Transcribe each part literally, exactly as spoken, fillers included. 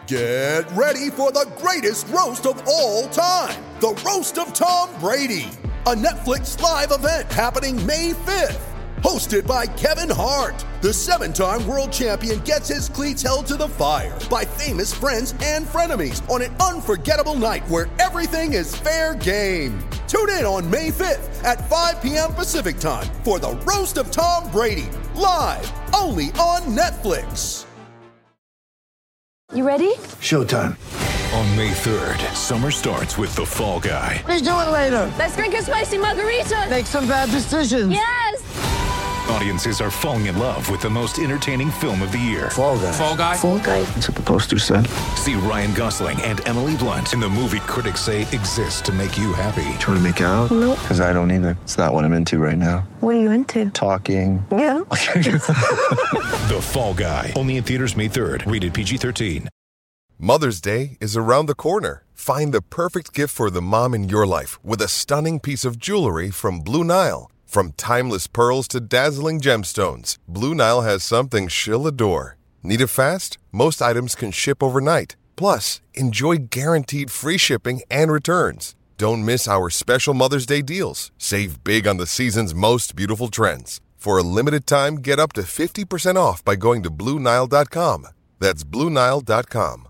Get ready for the greatest roast of all time, the Roast of Tom Brady, a Netflix live event happening May fifth. Hosted by Kevin Hart, the seven-time world champion gets his cleats held to the fire by famous friends and frenemies on an unforgettable night where everything is fair game. Tune in on May fifth at five p.m. Pacific time for the Roast of Tom Brady, live only on Netflix. You ready? Showtime. On May third, summer starts with The Fall Guy. Let's do it later. Let's drink a spicy margarita. Make some bad decisions. Yes! Audiences are falling in love with the most entertaining film of the year. Fall Guy. Fall Guy? Fall Guy. That's what the poster said. See Ryan Gosling and Emily Blunt in the movie critics say exists to make you happy. Trying to make it out? Nope. Because I don't either. It's not what I'm into right now. What are you into? Talking. Yeah. The Fall Guy. Only in theaters May third. Rated P G thirteen. Mother's Day is around the corner. Find the perfect gift for the mom in your life with a stunning piece of jewelry from Blue Nile. From timeless pearls to dazzling gemstones, Blue Nile has something she'll adore. Need it fast? Most items can ship overnight. Plus, enjoy guaranteed free shipping and returns. Don't miss our special Mother's Day deals. Save big on the season's most beautiful trends. For a limited time, get up to fifty percent off by going to Blue Nile dot com. That's Blue Nile dot com.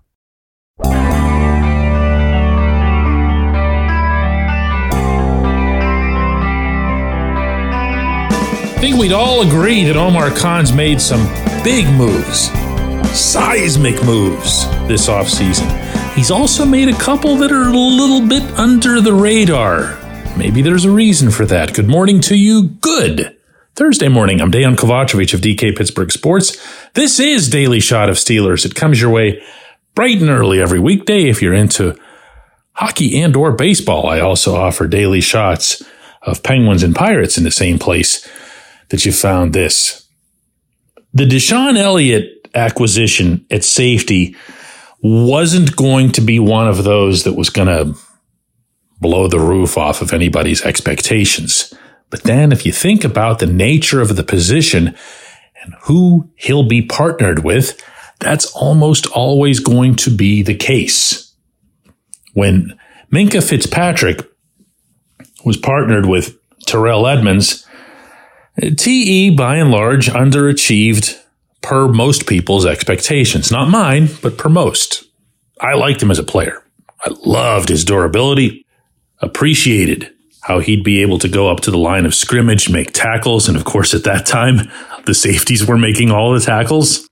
I think we'd all agree that Omar Khan's made some big moves, seismic moves this offseason. He's also made a couple that are a little bit under the radar. Maybe there's a reason for that. Good morning to you. Good Thursday morning. I'm Dejan Kovacevic of D K Pittsburgh Sports. This is Daily Shot of Steelers. It comes your way bright and early every weekday if you're into hockey and or baseball. I also offer daily shots of Penguins and Pirates in the same place that you found this. The Deshaun Elliott acquisition at safety wasn't going to be one of those that was going to blow the roof off of anybody's expectations. But then if you think about the nature of the position and who he'll be partnered with, that's almost always going to be the case. When Minkah Fitzpatrick was partnered with Terrell Edmunds, T E, by and large, underachieved per most people's expectations. Not mine, but per most. I liked him as a player. I loved his durability, appreciated how he'd be able to go up to the line of scrimmage, make tackles, and of course at that time, the safeties were making all the tackles,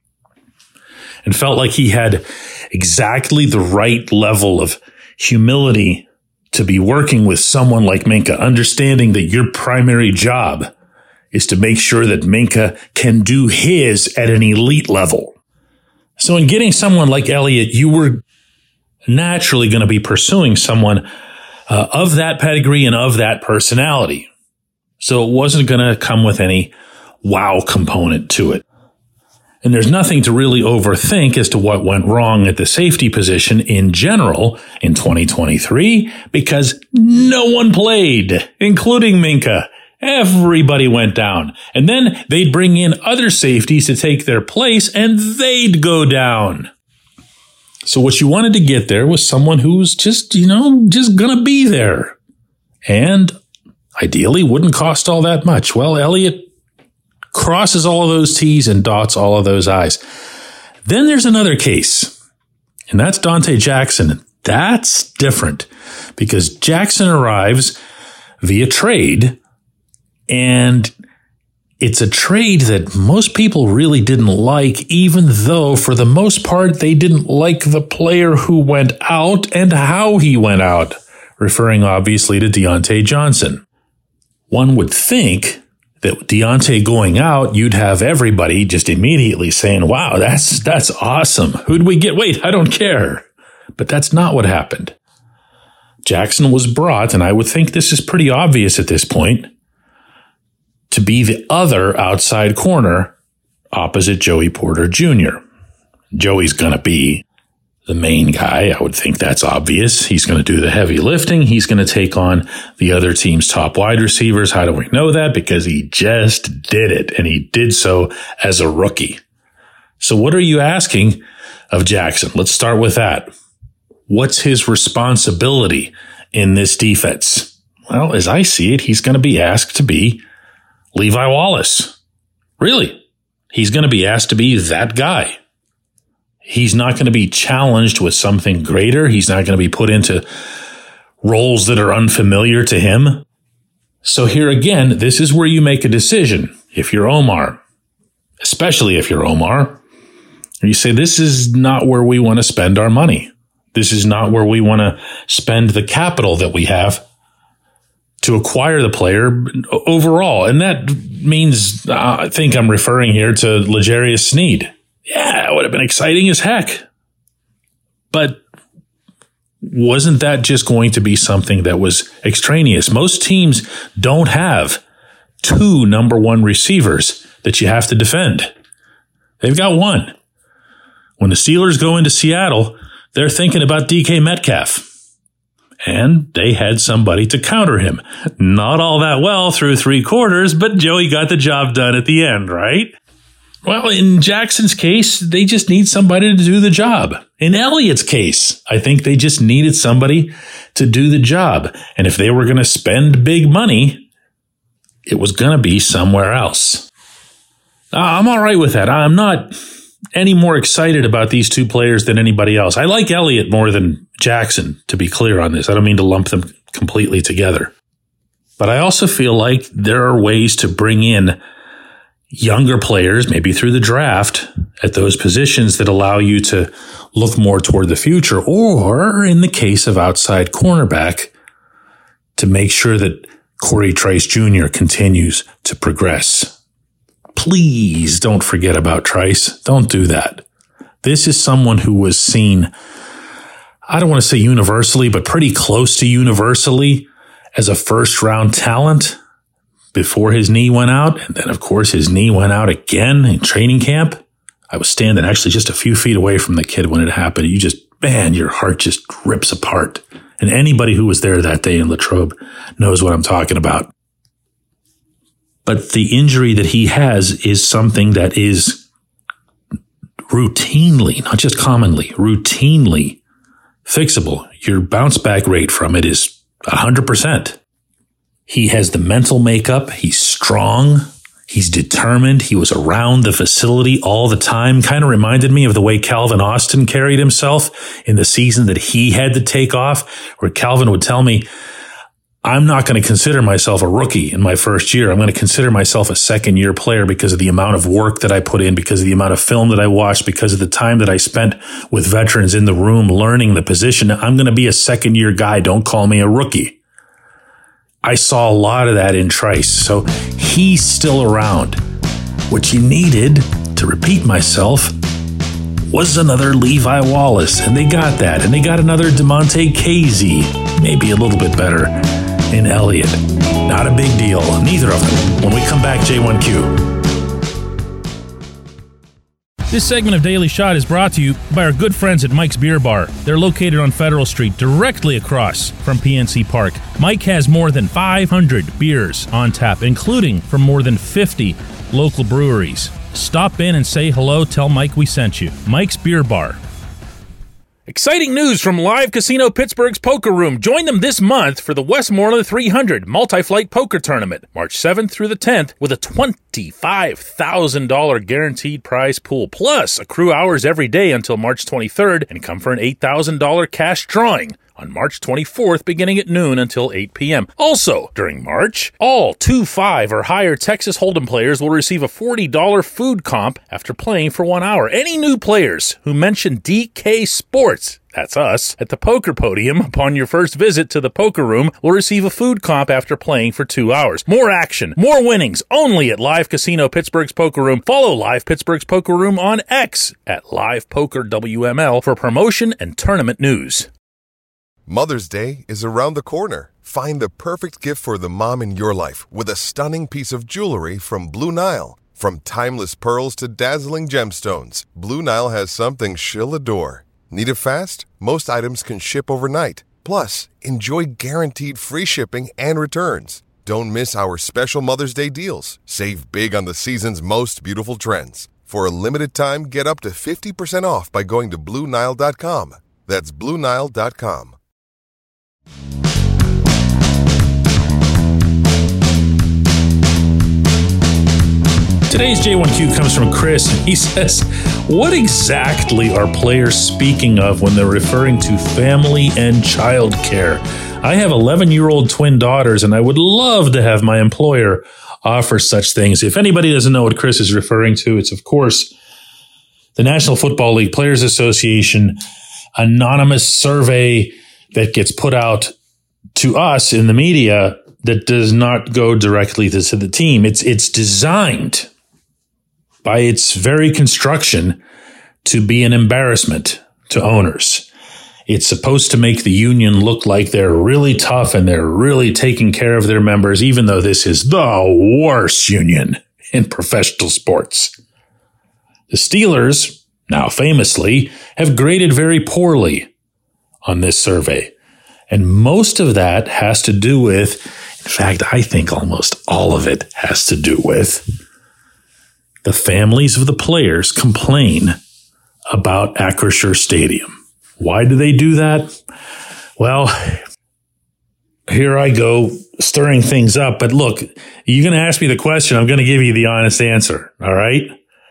and felt like he had exactly the right level of humility to be working with someone like Minkah, understanding that your primary job is to make sure that Minkah can do his at an elite level. So in getting someone like Elliott, you were naturally going to be pursuing someone uh, of that pedigree and of that personality. So it wasn't going to come with any wow component to it. And there's nothing to really overthink as to what went wrong at the safety position in general in twenty twenty-three, because no one played, including Minkah. Everybody went down. And then they'd bring in other safeties to take their place, and they'd go down. So what you wanted to get there was someone who was just, you know, just gonna be there. And ideally wouldn't cost all that much. Well, Elliott crosses all of those T's and dots all of those I's. Then there's another case, and that's Donte Jackson. That's different because Jackson arrives via trade, and it's a trade that most people really didn't like, even though for the most part they didn't like the player who went out and how he went out, referring obviously to Deontay Johnson. One would think that with Deontay going out, you'd have everybody just immediately saying, wow, that's that's awesome. Who'd we get? Wait, I don't care. But that's not what happened. Jackson was brought, and I would think this is pretty obvious at this point, to be the other outside corner opposite Joey Porter Junior Joey's going to be the main guy. I would think that's obvious. He's going to do the heavy lifting. He's going to take on the other team's top wide receivers. How do we know that? Because he just did it, and he did so as a rookie. So what are you asking of Jackson? Let's start with that. What's his responsibility in this defense? Well, as I see it, he's going to be asked to be Levi Wallace. Really, he's going to be asked to be that guy. He's not going to be challenged with something greater. He's not going to be put into roles that are unfamiliar to him. So here again, this is where you make a decision. If you're Omar, especially if you're Omar, you say, this is not where we want to spend our money. This is not where we want to spend the capital that we have to acquire the player overall. And that means, uh, I think I'm referring here to L'Jarius Sneed. Yeah, it would have been exciting as heck. But wasn't that just going to be something that was extraneous? Most teams don't have two number one receivers that you have to defend. They've got one. When the Steelers go into Seattle, they're thinking about D K Metcalf. And they had somebody to counter him. Not all that well through three quarters, but Joey got the job done at the end, right? Well, in Jackson's case, they just need somebody to do the job. In Elliott's case, I think they just needed somebody to do the job. And if they were going to spend big money, it was going to be somewhere else. I'm all right with that. I'm not any more excited about these two players than anybody else. I like Elliott more than Jackson, to be clear on this. I don't mean to lump them completely together. But I also feel like there are ways to bring in younger players, maybe through the draft, at those positions that allow you to look more toward the future, or in the case of outside cornerback, to make sure that Corey Trice Junior continues to progress. Please don't forget about Trice. Don't do that. This is someone who was seen, I don't want to say universally, but pretty close to universally as a first round talent before his knee went out. And then, of course, his knee went out again in training camp. I was standing actually just a few feet away from the kid when it happened. You just, man, your heart just rips apart. And anybody who was there that day in Latrobe knows what I'm talking about. But the injury that he has is something that is routinely, not just commonly, routinely fixable. Your bounce back rate from it is one hundred percent. He has the mental makeup. He's strong. He's determined. He was around the facility all the time. Kind of reminded me of the way Calvin Austin carried himself in the season that he had to take off, where Calvin would tell me, I'm not going to consider myself a rookie in my first year. I'm going to consider myself a second year player because of the amount of work that I put in, because of the amount of film that I watched, because of the time that I spent with veterans in the room learning the position. I'm going to be a second year guy. Don't call me a rookie. I saw a lot of that in Trice. So he's still around. What you needed, to repeat myself, was another Levi Wallace. And they got that. And they got another Damontae Kazee. Maybe a little bit better in Elliott. Not a big deal. Neither of them. When we come back, J one Q. This segment of Daily Shot is brought to you by our good friends at Mike's Beer Bar. They're located on Federal Street, directly across from P N C Park. Mike has more than five hundred beers on tap, including from more than fifty local breweries. Stop in and say hello. Tell Mike we sent you. Mike's Beer Bar. Exciting news from Live Casino Pittsburgh's Poker Room. Join them this month for the Westmoreland three hundred Multi-Flight Poker Tournament, March seventh through the tenth, with a twenty-five thousand dollars guaranteed prize pool, plus accrue hours every day until March twenty-third, and come for an eight thousand dollars cash drawing on March twenty-fourth, beginning at noon until eight p.m. Also, during March, all two five or higher Texas Hold'em players will receive a forty dollars food comp after playing for one hour. Any new players who mention D K Sports, that's us, at the poker podium upon your first visit to the poker room will receive a food comp after playing for two hours. More action, more winnings, only at Live Casino Pittsburgh's Poker Room. Follow Live Pittsburgh's Poker Room on X at Live Poker W M L for promotion and tournament news. Mother's Day is around the corner. Find the perfect gift for the mom in your life with a stunning piece of jewelry from Blue Nile. From timeless pearls to dazzling gemstones, Blue Nile has something she'll adore. Need it fast? Most items can ship overnight. Plus, enjoy guaranteed free shipping and returns. Don't miss our special Mother's Day deals. Save big on the season's most beautiful trends. For a limited time, get up to fifty percent off by going to Blue Nile dot com. That's Blue Nile dot com. Today's J one Q comes from Chris. He says, what exactly are players speaking of when they're referring to family and child care? I have eleven-year-old twin daughters, and I would love to have my employer offer such things. If anybody doesn't know what Chris is referring to, it's, of course, the National Football League Players Association anonymous survey that gets put out to us in the media that does not go directly to the team. It's it's designed by its very construction to be an embarrassment to owners. It's supposed to make the union look like they're really tough and they're really taking care of their members, even though this is the worst union in professional sports. The Steelers, now famously, have graded very poorly on this survey. And most of that has to do with, in fact, I think almost all of it has to do with the families of the players complain about Acrisure Stadium. Why do they do that? Well, here I go stirring things up. But look, you're going to ask me the question. I'm going to give you the honest answer. All right.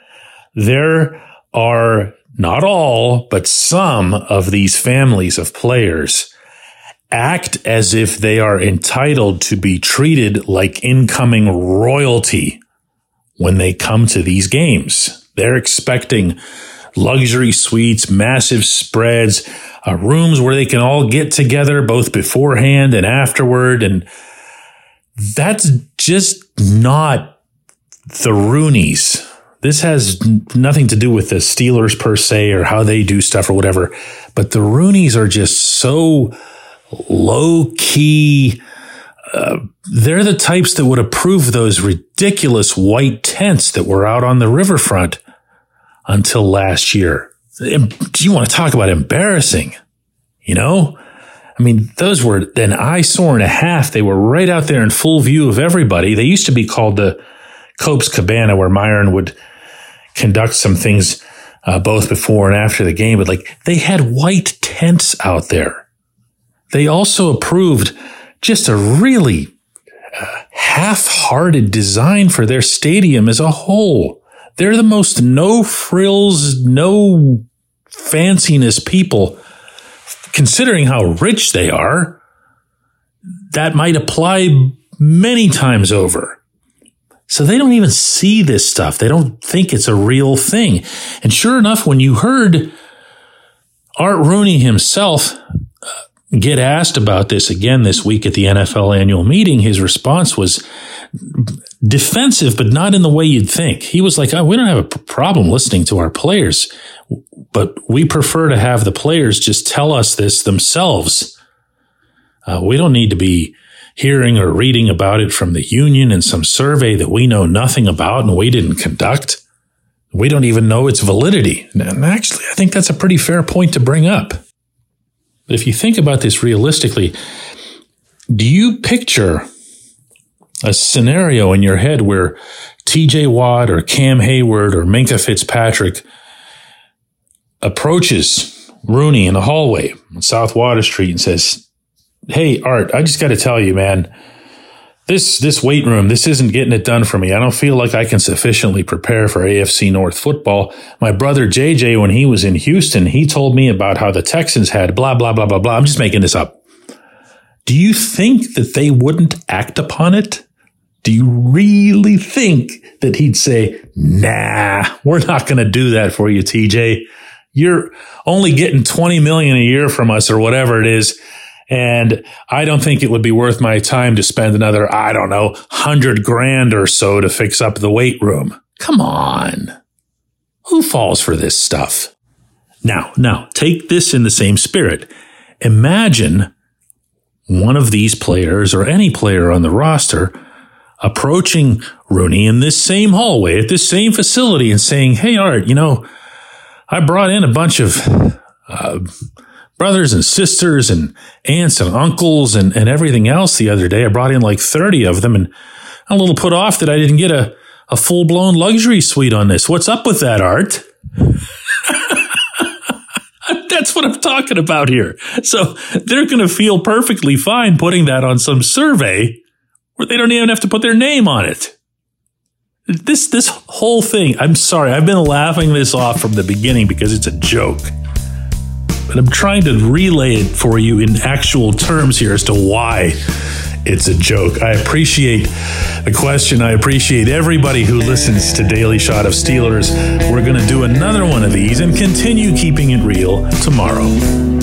There are not all, but some of these families of players act as if they are entitled to be treated like incoming royalty when they come to these games. They're expecting luxury suites, massive spreads, uh, rooms where they can all get together both beforehand and afterward. And that's just not the Rooneys. This has nothing to do with the Steelers per se or how they do stuff or whatever. But the Rooneys are just so low key. Uh, they're the types that would approve those ridiculous white tents that were out on the riverfront until last year. Do you want to talk about embarrassing? You know, I mean, those were an eyesore and a half. They were right out there in full view of everybody. They used to be called the Copes Cabana, where Myron would conduct some things uh, both before and after the game. But like, they had white tents out there. They also approved just a really uh, half-hearted design for their stadium as a whole. They're the most no frills, no fanciness people, considering how rich they are. That might apply many times over. So they don't even see this stuff. They don't think it's a real thing. And sure enough, when you heard Art Rooney himself get asked about this again this week at the N F L annual meeting, his response was defensive, but not in the way you'd think. He was like, oh, we don't have a problem listening to our players, but we prefer to have the players just tell us this themselves. Uh, we don't need to be hearing or reading about it from the union in some survey that we know nothing about and we didn't conduct. We don't even know its validity. And actually, I think that's a pretty fair point to bring up. But if you think about this realistically, do you picture a scenario in your head where T J Watt or Cam Hayward or Minkah Fitzpatrick approaches Rooney in the hallway on South Water Street and says, hey, Art, I just got to tell you, man, this this weight room, this isn't getting it done for me. I don't feel like I can sufficiently prepare for A F C North football. My brother J J, when he was in Houston, he told me about how the Texans had blah, blah, blah, blah, blah. I'm just making this up. Do you think that they wouldn't act upon it? Do you really think that he'd say, nah, we're not going to do that for you, T J. You're only getting twenty million dollars a year from us or whatever it is. And I don't think it would be worth my time to spend another, I don't know, hundred grand or so to fix up the weight room. Come on. Who falls for this stuff? Now, now, take this in the same spirit. Imagine one of these players or any player on the roster approaching Rooney in this same hallway at this same facility and saying, hey, Art, you know, I brought in a bunch of uh, brothers and sisters and aunts and uncles and, and everything else the other day. I brought in like thirty of them, and I'm a little put off that I didn't get a, a full-blown luxury suite on this. What's up with that, Art? That's what I'm talking about here. So they're going to feel perfectly fine putting that on some survey where they don't even have to put their name on it. This this whole thing, I'm sorry, I've been laughing this off from the beginning because it's a joke. But I'm trying to relay it for you in actual terms here as to why it's a joke. I appreciate the question. I appreciate everybody who listens to Daily Shot of Steelers. We're going to do another one of these and continue keeping it real tomorrow.